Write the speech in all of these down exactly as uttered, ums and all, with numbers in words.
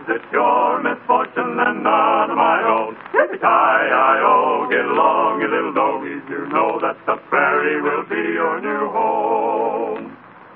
it's your misfortune and none of my own. Yippee-ki-yi-o, get along, you little doggies. You know that the prairie will be your new home.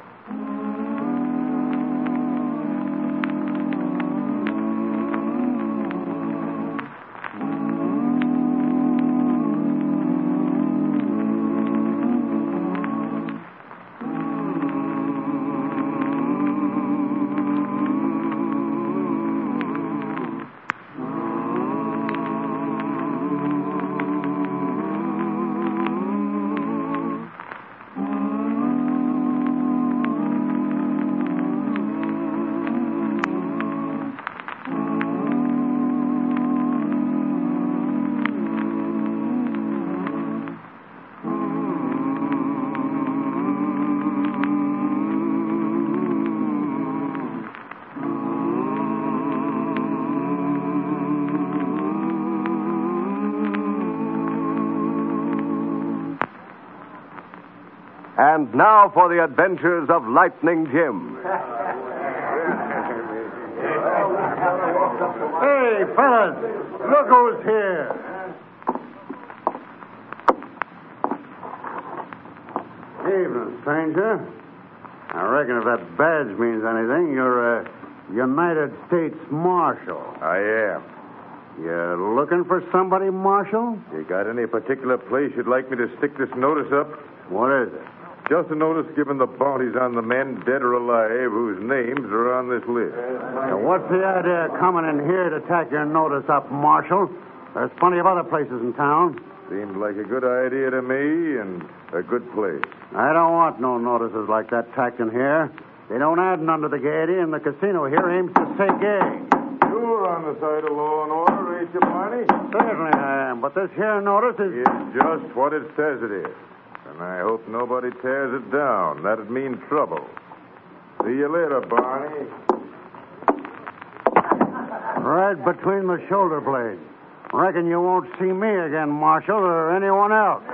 And now for the adventures of Lightning Jim. Hey, fellas, look who's here. Evening, stranger. I reckon if that badge means anything, you're a United States Marshal. I am. You looking for somebody, Marshal? You got any particular place you'd like me to stick this notice up? What is it? Just a notice giving the bounties on the men, dead or alive, whose names are on this list. So what's the idea of coming in here to tack your notice up, Marshal? There's plenty of other places in town. Seems like a good idea to me and a good place. I don't want no notices like that tacked in here. They don't add none to the gaiety, and the casino here aims to say gay. You're on the side of law and order, ain't you, Barney? Certainly I am, but this here notice is... It's just what it says it is. And I hope nobody tears it down. That'd mean trouble. See you later, Barney. Right between the shoulder blades. Reckon you won't see me again, Marshal, or anyone else.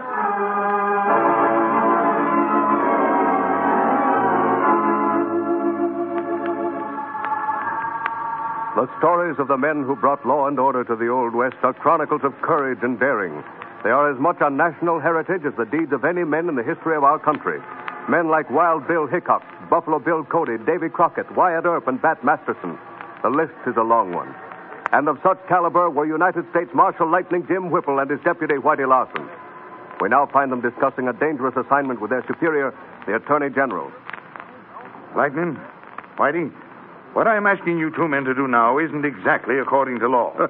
The stories of the men who brought law and order to the Old West are chronicles of courage and daring. They are as much a national heritage as the deeds of any men in the history of our country. Men like Wild Bill Hickok, Buffalo Bill Cody, Davy Crockett, Wyatt Earp, and Bat Masterson. The list is a long one. And of such caliber were United States Marshal Lightning Jim Whipple and his deputy, Whitey Larson. We now find them discussing a dangerous assignment with their superior, the Attorney General. Lightning, Whitey, what I'm asking you two men to do now isn't exactly according to law.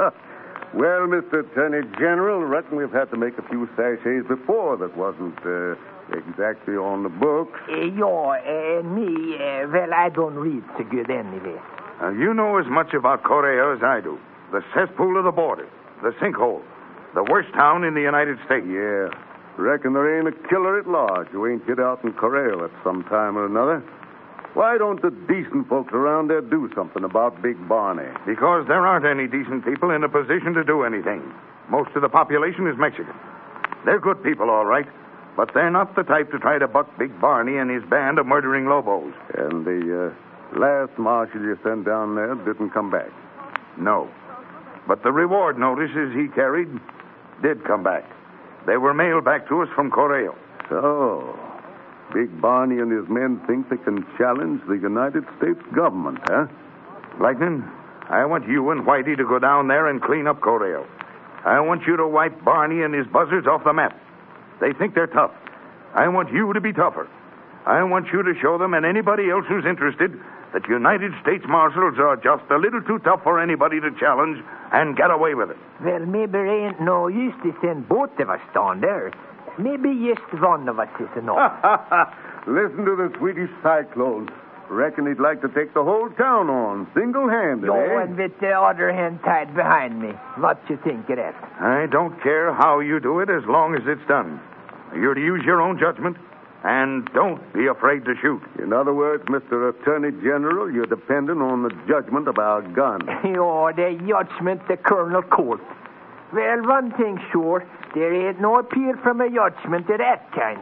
Well, Mister Attorney General, I reckon we've had to make a few sachets before that wasn't uh, exactly on the books. Uh, yeah, uh, me, uh, well, I don't read so good anyway. Now, you know as much about Korea as I do. The cesspool of the border, the sinkhole, the worst town in the United States. Yeah. Reckon there ain't a killer at large who ain't hit out in Korea at some time or another. Why don't the decent folks around there do something about Big Barney? Because there aren't any decent people in a position to do anything. Most of the population is Mexican. They're good people, all right, but they're not the type to try to buck Big Barney and his band of murdering lobos. And the uh, last marshal you sent down there didn't come back? No. But the reward notices he carried did come back. They were mailed back to us from Correo. So, Big Barney and his men think they can challenge the United States government, huh? Lightning, I want you and Whitey to go down there and clean up Correo. I want you to wipe Barney and his buzzards off the map. They think they're tough. I want you to be tougher. I want you to show them and anybody else who's interested that United States Marshals are just a little too tough for anybody to challenge and get away with it. Well, maybe there ain't no use to send both of us down there. Maybe just one of us is enough. Listen to the Swedish cyclone. Reckon he'd like to take the whole town on, single-handed, Yo, eh? and with the other hand tied behind me. What you think of that? I don't care how you do it as long as it's done. You're to use your own judgment, and don't be afraid to shoot. In other words, Mister Attorney General, you're dependent on the judgment of our gun. Yo, the judgment the Colonel Court. Well, one thing sure, there ain't no appeal from a judgment of that kind.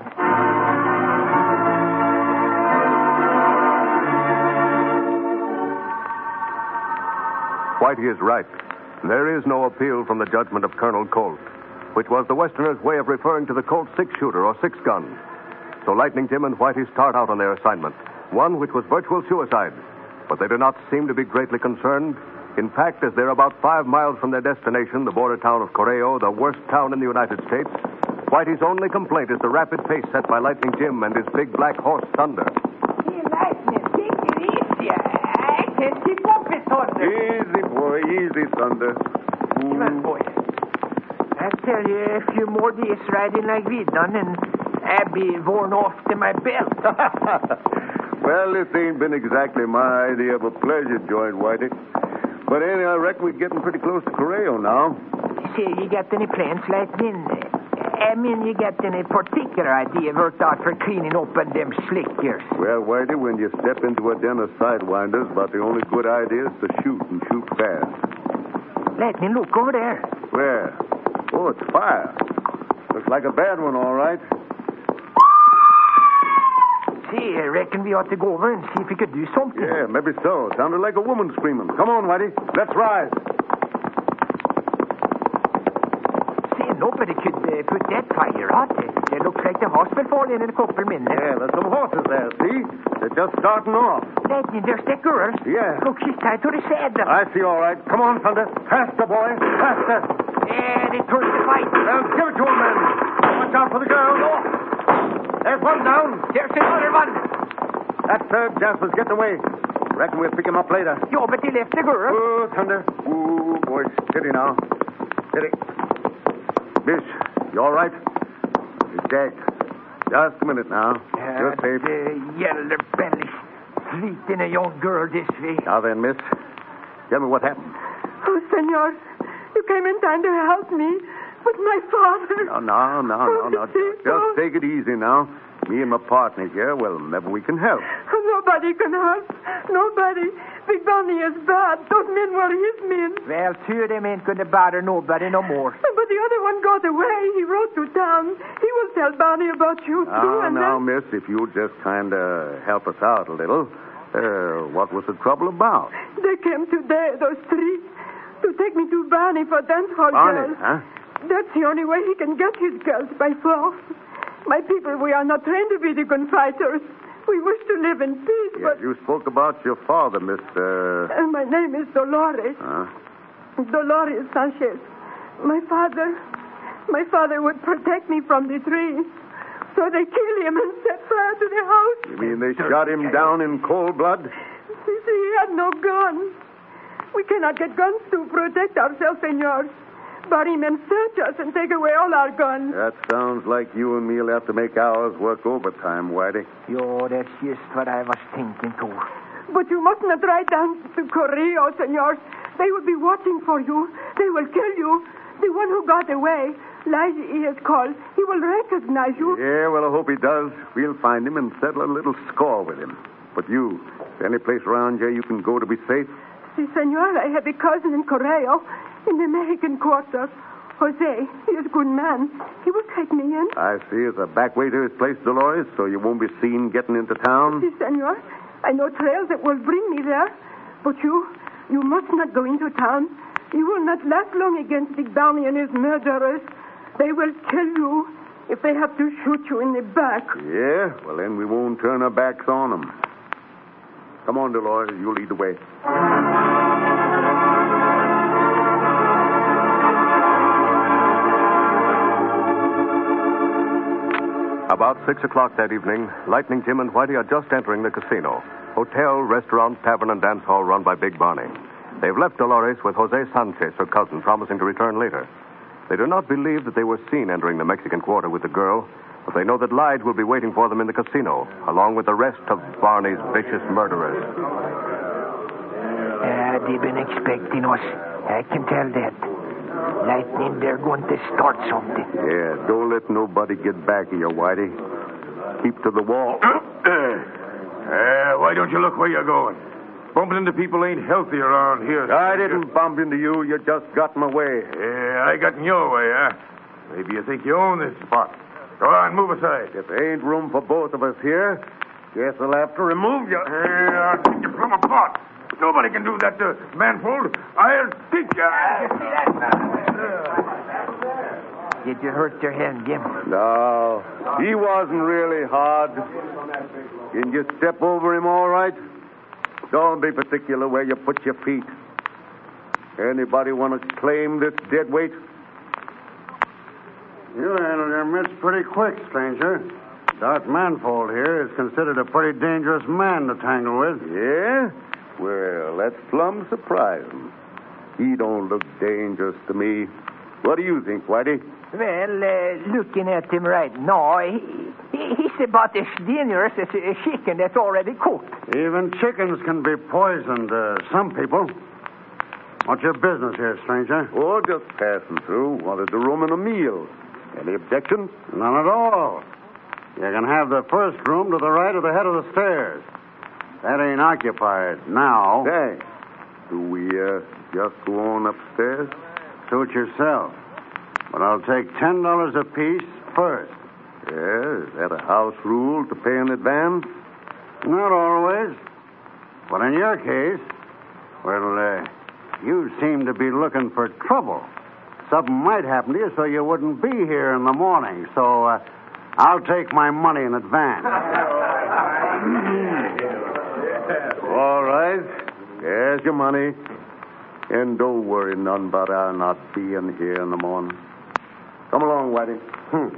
Whitey is right. There is no appeal from the judgment of Colonel Colt, which was the Westerner's way of referring to the Colt six-shooter or six-gun. So Lightning Jim and Whitey start out on their assignment, one which was virtual suicide. But they do not seem to be greatly concerned. In fact, as they're about five miles from their destination, the border town of Correo, the worst town in the United States, Whitey's only complaint is the rapid pace set by Lightning Jim and his big black horse, Thunder. Hey, Lightning, take it easy. I can't keep up with Thunder. Easy, boy, easy, Thunder. Come on, boy. I tell you, a few more days riding like we done, and I'll be worn off to my belt. Well, this ain't been exactly my idea of a pleasure joint, Whitey. But anyway, I reckon we're getting pretty close to Correo now. Say, you got any plans, Lightning? I mean, you got any particular idea worked out for cleaning open them slickers? Well, Whitey, when you step into a den of sidewinders, about the only good idea is to shoot and shoot fast. Lightning, look over there. Where? Oh, it's fire. Looks like a bad one, all right. See, I reckon we ought to go over and see if we could do something. Yeah, maybe so. Sounded like a woman screaming. Come on, Whitey. Let's ride. See, nobody could uh, put that fire out. It looks like the horse will fall in in a couple of minutes. Yeah, there's some horses there, see? They're just starting off. Lightning, there's that girl. Yeah. Look, she's tied to the saddle. I see, all right. Come on, Thunder. Faster, boy. Faster. Yeah, they turned the fight. Well, give it to him, then. Watch out for the girl. There's one down. There's another one. That third Jasper's getting away. Reckon we'll pick him up later. Yo, but they left the girl. Oh, Thunder. Ooh, boy. Steady now. Steady. Bish, you all right? He's dead. Just a minute now. You're Uh, safe. The yellow belly. Treating a young girl this way. Now then, miss. Tell me what happened. Oh, senor, you came in time to help me. But my father... No, no, no, no, no. Just take it easy now. Me and my partner here, well, never we can help. Nobody can help. Nobody. Big Barney is bad. Those men were his men. Well, two of them ain't going to bother nobody no more. But the other one got away. He rode to town. He will tell Barney about you, too. Now, and now, then... miss, if you'd just kind of help us out a little. Uh, what was the trouble about? They came today, those three, to take me to Barney for dance hall Barney, girls. huh? That's the only way he can get his girls, by force. My people, we are not trained to be the gunfighters. We wish to live in peace, Yeah, but... you spoke about your father, Mister... And my name is Dolores. Huh? Dolores Sanchez. My father... My father would protect me from the trees. So they kill him and set fire to the house. You mean they shot him down in cold blood? You see, he had no gun. We cannot get guns to protect ourselves, senor. Barney men search us and take away all our guns. That sounds like you and me'll have to make ours work overtime, Whitey. Yo, that's just what I was thinking, too. But you must not ride down to Correo, senor. They will be watching for you. They will kill you. The one who got away, Lige he is called. He will recognize you. Yeah, well, I hope he does. We'll find him and settle a little score with him. But you, any place around here you can go to be safe? Si, senor, I have a cousin in Correo, in the Mexican quarter. Jose, he is a good man. He will take me in. I see. It's a back way to his place, Dolores, so you won't be seen getting into town. Si, senor. I know trails that will bring me there. But you, you must not go into town. You will not last long against Big Barney and his murderers. They will kill you if they have to shoot you in the back. Yeah? Well, then we won't turn our backs on them. Come on, Dolores. You lead the way. About six o'clock that evening, Lightning Jim and Whitey are just entering the casino. Hotel, restaurant, tavern, and dance hall run by Big Barney. They've left Dolores with Jose Sanchez, her cousin, promising to return later. They do not believe that they were seen entering the Mexican quarter with the girl, but they know that Lige will be waiting for them in the casino, along with the rest of Barney's vicious murderers. Uh, they've been expecting us. I can tell that. Lightning, they're going to start something. Yeah, don't let nobody get back of you, Whitey. Keep to the wall. Uh, why don't you look where you're going? Bumping into people ain't healthy around here. I didn't bump into you. You just got in my way. Yeah, I got in your way, huh? Maybe you think you own this spot. Go on, move aside. If there ain't room for both of us here, guess I'll have to remove you. Yeah, I'll take you from a pot. Nobody can do that to Manfold. I'll teach you. Did you hurt your hand, Jim? No, he wasn't really hard. Can you step over him all right? Don't be particular where you put your feet. Anybody want to claim this dead weight? You handled your mitts pretty quick, stranger. Doc Manfold here is considered a pretty dangerous man to tangle with. Yeah? Well, that's plumb surprising. He don't look dangerous to me. What do you think, Whitey? Well, uh, looking at him right now, he, he, he's about as dangerous as a chicken that's already cooked. Even chickens can be poisoned to some people. What's your business here, stranger? Oh, just passing through. Wanted to room in a meal. Any objections? None at all. You can have the first room to the right of the head of the stairs. That ain't occupied now. Thanks. Do we, uh, just go on upstairs? Suit yourself. But I'll take ten dollars apiece first. Yeah, is that a house rule to pay in advance? Not always. But in your case, well, uh, you seem to be looking for trouble. Something might happen to you so you wouldn't be here in the morning. So, uh, I'll take my money in advance. All right. Here's your money. And don't worry none about our not being here in the morning. Come along, Whitey. Hmm.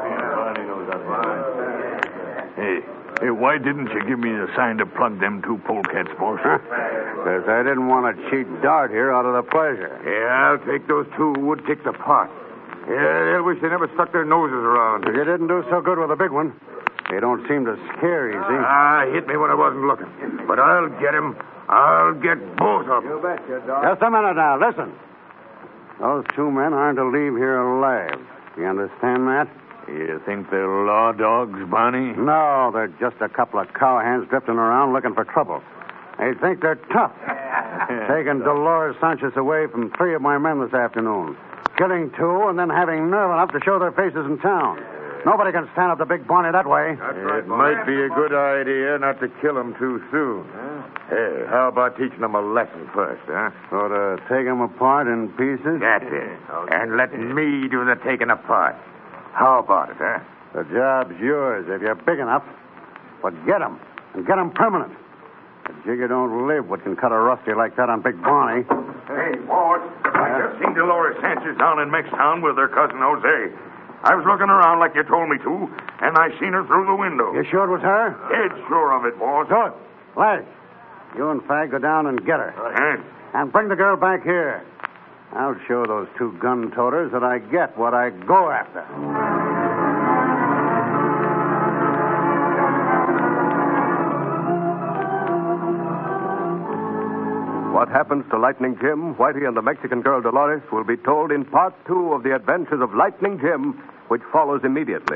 Hey, hey, why didn't you give me a sign to plug them two polecats, boss? Because I didn't want to cheat Dart here out of the pleasure. Yeah, I'll take those two wood ticks apart. Yeah, they'll wish they never stuck their noses around. You didn't do so good with the big one. They don't seem to scare easy. Ah, hit me when I wasn't looking. But I'll get him. I'll get both of them. You betcha, Doc. Just a minute now. Listen. Those two men aren't to leave here alive. You understand that? You think they're law dogs, Barney? No, they're just a couple of cowhands drifting around looking for trouble. They think they're tough. Taking Dolores Sanchez away from three of my men this afternoon. Killing two and then having nerve enough to show their faces in town. Nobody can stand up to Big Barney that way. It might be a good idea not to kill them too soon. Hey, how about teaching them a lesson first, huh? So to take them apart in pieces? That's it. And let me do the taking apart. How about it, huh? The job's yours if you're big enough. But get them, and get them permanent. The jigger don't live what can cut a rusty like that on Big Barney. Hey, boss, I just seen Dolores Sanchez down in Mextown with her cousin Jose. I was looking around like you told me to, and I seen her through the window. You sure it was her? Dead sure of it, boss. Good. Lads, you and Fag go down and get her. And? And bring the girl back here. I'll show those two gun-toters that I get what I go after. What happens to Lightning Jim, Whitey, and the Mexican girl Dolores will be told in part two of the adventures of Lightning Jim, which follows immediately.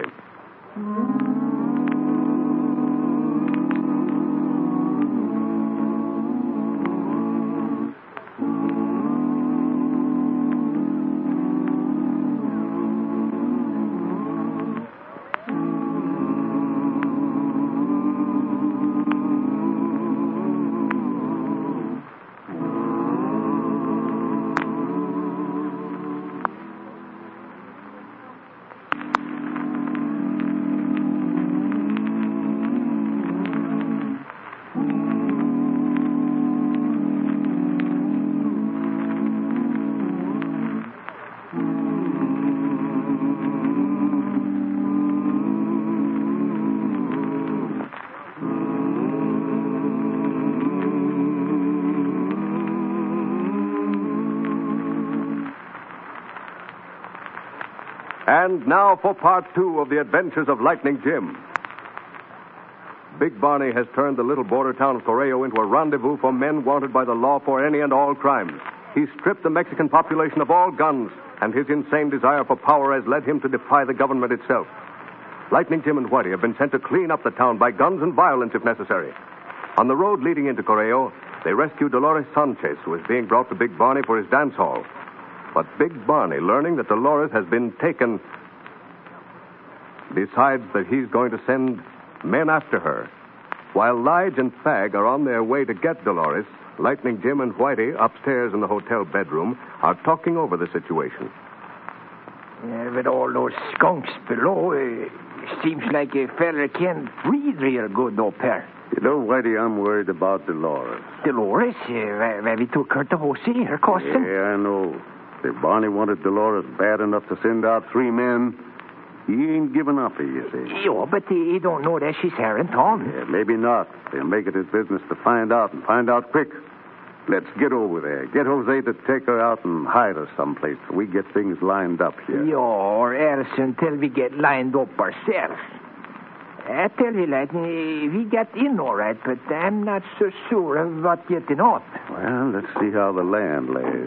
And now for part two of the adventures of Lightning Jim. Big Barney has turned the little border town of Correo into a rendezvous for men wanted by the law for any and all crimes. He's stripped the Mexican population of all guns, and his insane desire for power has led him to defy the government itself. Lightning Jim and Whitey have been sent to clean up the town by guns and violence if necessary. On the road leading into Correo, they rescue Dolores Sanchez, who is being brought to Big Barney for his dance hall. But Big Barney, learning that Dolores has been taken, decides that he's going to send men after her. While Lige and Fag are on their way to get Dolores, Lightning Jim and Whitey, upstairs in the hotel bedroom, are talking over the situation. Yeah, with all those skunks below, it seems like a fella can't breathe real good up here. You know, Whitey, I'm worried about Dolores. Dolores? Uh, well, we took her to Jose, her cousin. Yeah, I know. If Barney wanted Dolores bad enough to send out three men, he ain't giving up here, you see. Yeah, but he, he don't know that she's here in town. Yeah, maybe not. They'll make it his business to find out, and find out quick. Let's get over there. Get Jose to take her out and hide her someplace so we get things lined up here. Yeah, or else until we get lined up ourselves. I tell you, Lightning, we got in all right, but I'm not so sure about getting out. Well, let's see how the land lays.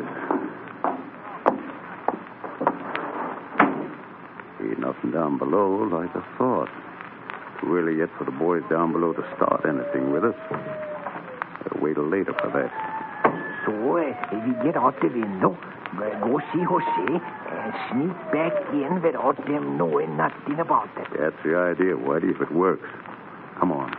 Ain't nothing down below like I thought. Too early yet for the boys down below to start anything with us. Better wait till later for that. So, uh, we get out the window, uh, go see Jose, and sneak back in without them knowing nothing about it. That's the idea, Whitey, if it works. Come on.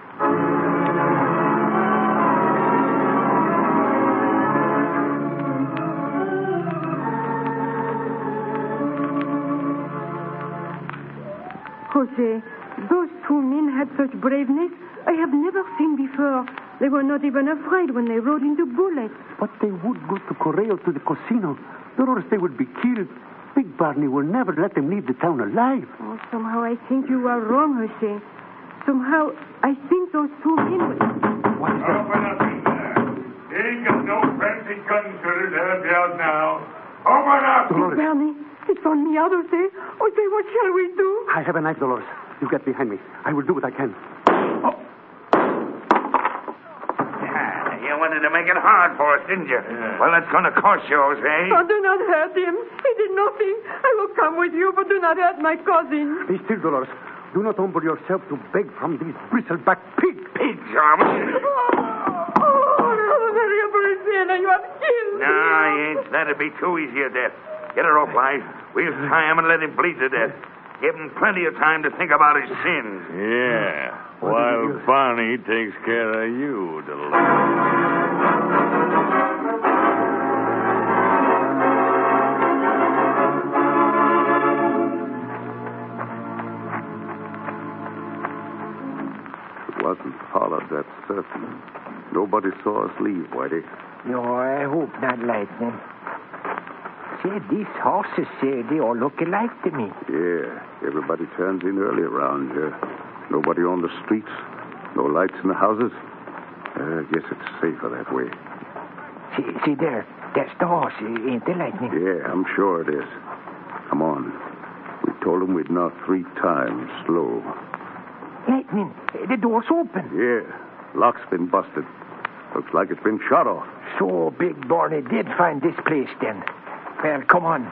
Jose, those two men had such braveness I have never seen before. They were not even afraid when they rode into bullets. But they would go to Correo to the casino. Or else they would be killed. Big Barney will never let them leave the town alive. Oh, somehow I think you are wrong, Jose. Somehow I think those two men will... What is that? Open up in there. You ain't got no fancy gun cutter to help you out now. Open up! Dolores. Barney, it's on me, Jose. Jose, what shall we do? I have a knife, Dolores. You get behind me. I will do what I can. Oh. You wanted to make it hard for us, didn't you? Yeah. Well, that's going to cost you, Jose. Oh, do not hurt him. He did nothing. I will come with you, but do not hurt my cousin. Be still, Dolores. Do not humble yourself to beg from these bristleback pigs. Pigs, Army. Oh, oh, terrible sinner, you have killed No, he ain't. That'd be too easy a death. Get her off, Lige. We'll tie him and let him bleed to death. Give him plenty of time to think about his sins. Yeah, while Barney takes care of you, Dolores. It wasn't followed, that's certain. Nobody saw us leave, Whitey. No, I hope not, Lightning. Say, these horses, uh, they all look alike to me. Yeah, everybody turns in early around here. Nobody on the streets. No lights in the houses. Uh, I guess it's safer that way. See, see there. That's the horse, uh, ain't it, Lightning? Yeah, I'm sure it is. Come on. We told them we'd knock three times slow. Lightning, uh, the door's open. Yeah, lock's been busted. Looks like it's been shot off. So Big Barney did find this place, then. Well, come on.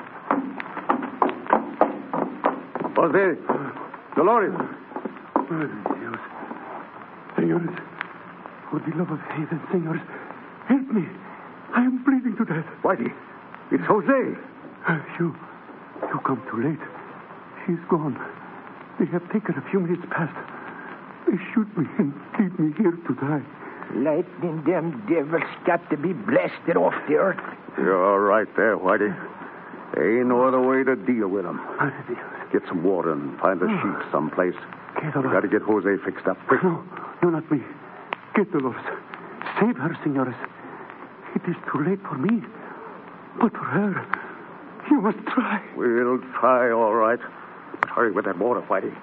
Jose, Dolores. Dios. Senores, for the love of heaven, senores, help me. I am bleeding to death. Whitey, it's Jose. Uh, you, you come too late. She's gone. They have taken a few minutes past. They shoot me and leave me here to die. Lightning, them devils got to be blasted off the earth. You're all right there, Whitey. There ain't no other way to deal with them. Get some water and find a sheep someplace. We got to get Jose fixed up quick. No, no, not me. Get Dolores. Save her, senores. It is too late for me. But for her, you must try. We'll try, all right. Hurry with that water, Whitey.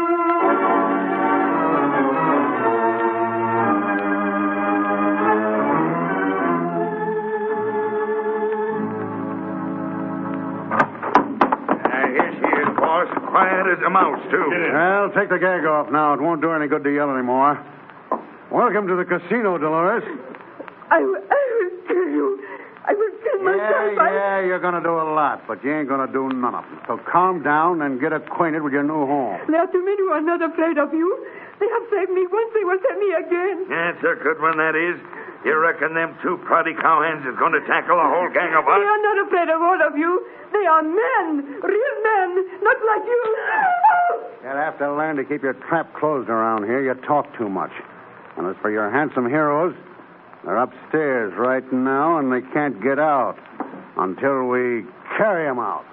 Quiet as a mouse, too. Well, take the gag off now. It won't do any good to yell anymore. Welcome to the casino, Dolores. I, will- I will kill you. I will kill Yeah, myself. I- yeah, you're going to do a lot, but you ain't going to do none of them. So calm down and get acquainted with your new home. There are too many who are not afraid of you. They have saved me once. They will save me again. That's a good one, that is. You reckon them two proddy cowhands is going to tackle a whole gang of us? They are not afraid of all of you. They are men, real men, not like you. You'll have to learn to keep your trap closed around here. You talk too much. And as for your handsome heroes, they're upstairs right now, and they can't get out until we carry them out.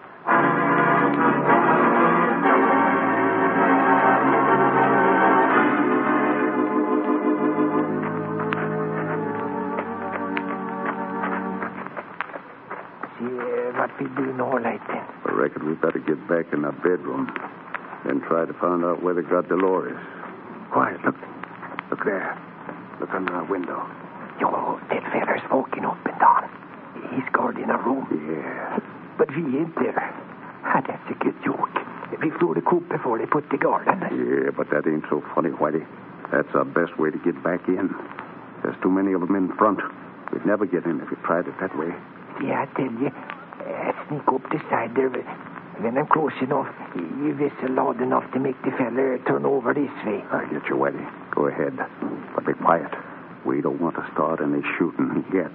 What we do now, Lightning? I reckon we better get back in our bedroom. Then try to find out where they got Dolores. Quiet, look. Look there. Look under our window. Yo, that feller's walking up and down. He's guarding a room. Yeah. But we ain't there. Ah, that's a good joke. We flew the coop before they put the guard on us. Yeah, but that ain't so funny, Whitey. That's our best way to get back in. There's too many of them in front. We'd never get in if we tried it that way. Yeah, I tell you. Uh, sneak up the side there. When I'm close enough, you whistle loud enough to make the fella turn over this way. I get you, Whitey. Go ahead. But be quiet. We don't want to start any shooting yet.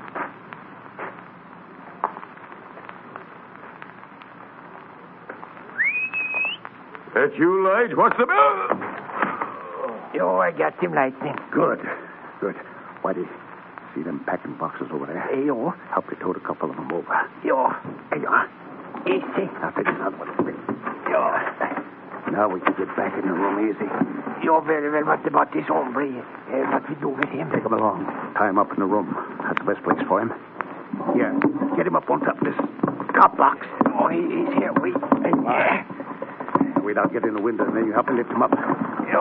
That's you, Lige? What's the matter? Yo, I got him, Lightning. Good. Good. Whitey, see them packing boxes over there? Hey, yo. Help me tote a couple of them over. Yo. There you are. Easy. Now take another one over. Yo. Now we can get back in the room easy. Yo, very well. What about this hombre? Uh, what we do with him? Take him along. Tie him up in the room. That's the best place for him. Here, get him up on top of this top box. Oh, he, he's here. Wait. There you are. Wait, I'll get in the window, and then you help me lift him up. Yo.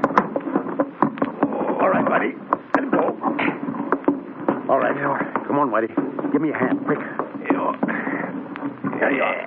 All right, buddy. Let him go. All right. Yo. Come on, Whitey. Give me a hand, quick. Yo. There you are.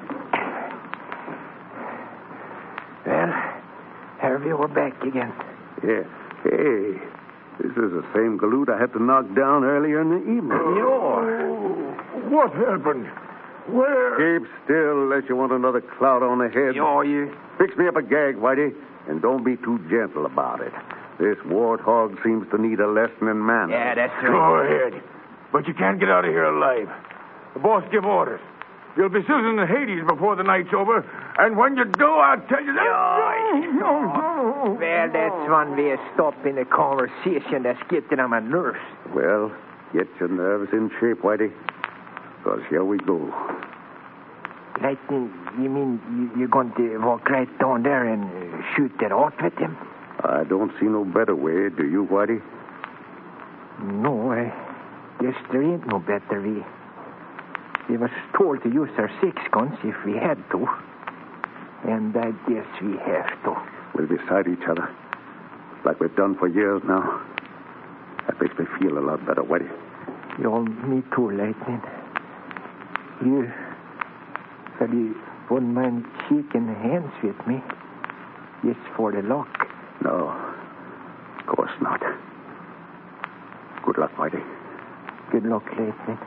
Well, here we are back again. Yeah. Hey, this is the same galoot I had to knock down earlier in the evening. Yo. What happened? Where? Keep still unless you want another cloud on the head. Yo, you... Fix me up a gag, Whitey, and don't be too gentle about it. This warthog seems to need a lesson in manners. Yeah, that's Go right. ahead. But you can't get out of here alive. The boss give orders. You'll be sizzling in Hades before the night's over, and when you do, I'll tell you that... Well, that's one way of stopping a conversation that's getting on my nerves. Well, get your nerves in shape, Whitey, because here we go. Lightning, you mean you, you're going to walk right down there and uh, shoot that out with him? I don't see no better way, do you, Whitey? No, I guess there ain't no better way. We was told to use our six guns if we had to. And I guess we have to. We'll be beside each other, like we've done for years now. That makes me feel a lot better, Whitey. Yo, me too, Lightning. You, well, you wouldn't mind shaking hands with me? Just for the luck. No, of course not. Good luck, Whitey. Good luck, Lightning.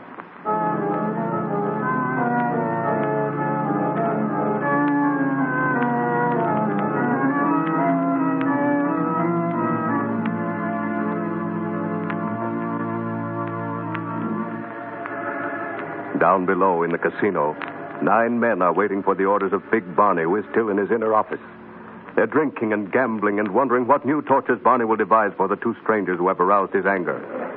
Down below in the casino, nine men are waiting for the orders of Big Barney, who is still in his inner office. They're drinking and gambling and wondering what new tortures Barney will devise for the two strangers who have aroused his anger.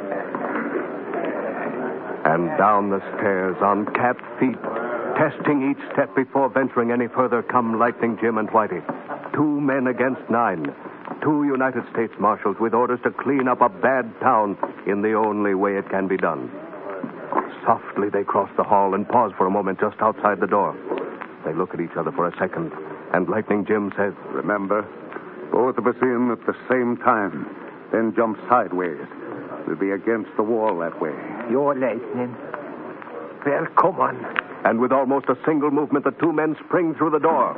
And down the stairs on cat feet, testing each step before venturing any further, come Lightning Jim and Whitey. Two men against nine. Two United States Marshals with orders to clean up a bad town in the only way it can be done. Softly they cross the hall and pause for a moment just outside the door. They look at each other for a second, and Lightning Jim says, Remember, both of us in at the same time, then jump sideways. We'll be against the wall that way. You're Lightning. Well, come on. And with almost a single movement, the two men spring through the door.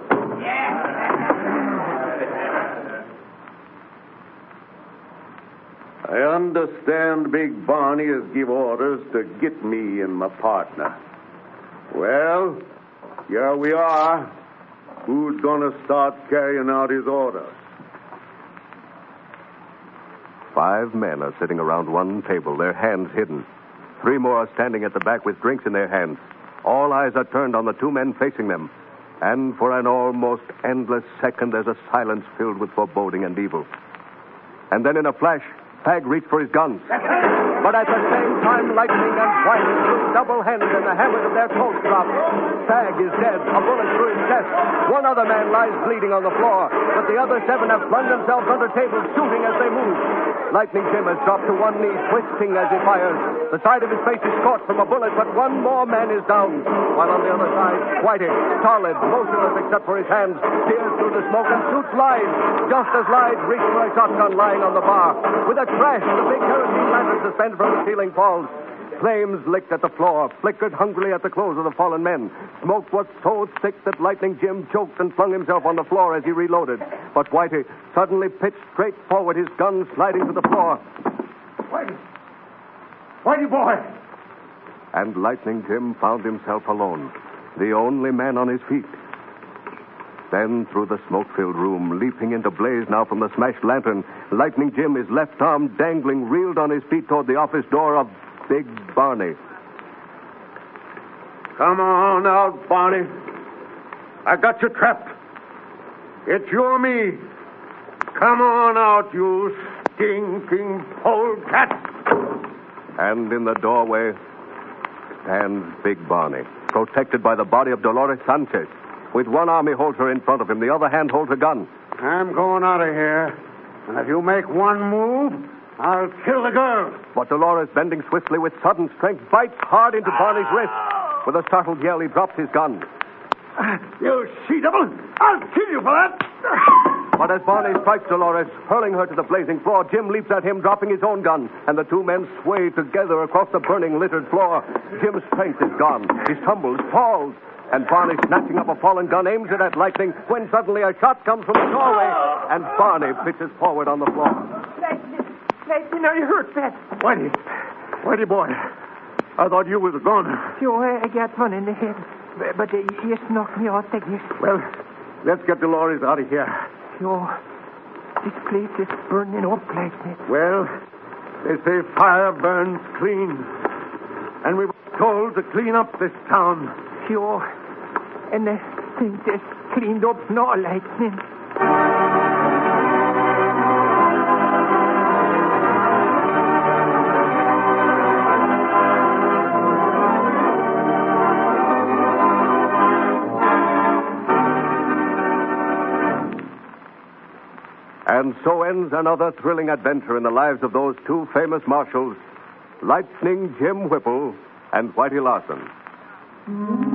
I understand Big Barney has give orders to get me and my partner. Well, here we are. Who's going to start carrying out his orders? Five men are sitting around one table, their hands hidden. Three more are standing at the back with drinks in their hands. All eyes are turned on the two men facing them. And for an almost endless second, there's a silence filled with foreboding and evil. And then in a flash, Fag reached for his guns. But at the same time, Lightning and Whitey threw double hands and the hammers of their Colts dropped. Fag is dead, a bullet through his chest. One other man lies bleeding on the floor, but the other seven have flung themselves under tables, shooting as they move. Lightning Jim has dropped to one knee, twisting as he fires. The side of his face is caught from a bullet, but one more man is down. While on the other side, Whitey, stolid, motionless except for his hands, peers through the smoke and shoots Lige, just as Lige reaches for a shotgun lying on the bar. With a crash, the big kerosene lantern suspended from the ceiling falls. Flames licked at the floor, flickered hungrily at the clothes of the fallen men. Smoke was so thick that Lightning Jim choked and flung himself on the floor as he reloaded. But Whitey suddenly pitched straight forward, his gun sliding to the floor. Whitey! Whitey, boy! And Lightning Jim found himself alone, the only man on his feet. Then, through the smoke-filled room, leaping into blaze now from the smashed lantern, Lightning Jim, his left arm dangling, reeled on his feet toward the office door of Big Barney. Come on out, Barney. I got you trapped. It's you or me. Come on out, you stinking polecat. And in the doorway stands Big Barney, protected by the body of Dolores Sanchez. With one arm he holds her in front of him, the other hand holds a gun. I'm going out of here. And if you make one move, I'll kill the girl. But Dolores, bending swiftly with sudden strength, bites hard into Barney's wrist. With a startled yell, he drops his gun. You she-devil! I'll kill you for that! But as Barney strikes Dolores, hurling her to the blazing floor, Jim leaps at him, dropping his own gun, and the two men sway together across the burning, littered floor. Jim's strength is gone. He stumbles, falls, and Barney, snatching up a fallen gun, aims it at Lightning, when suddenly a shot comes from the doorway, and Barney pitches forward on the floor. Lightning, Lightning, are you hurt, Pat? Whitey, Whitey, boy, I thought you was gone. Sure, I got one in the head, but, but uh, you knocked me off, I guess. Well, let's get Dolores out of here. Sure, this place is burning up like that. Well, they say fire burns clean, and we were told to clean up this town. Sure, and I think it's cleaned up now, Lightning. And so ends another thrilling adventure in the lives of those two famous marshals, Lightning Jim Whipple and Whitey Larson.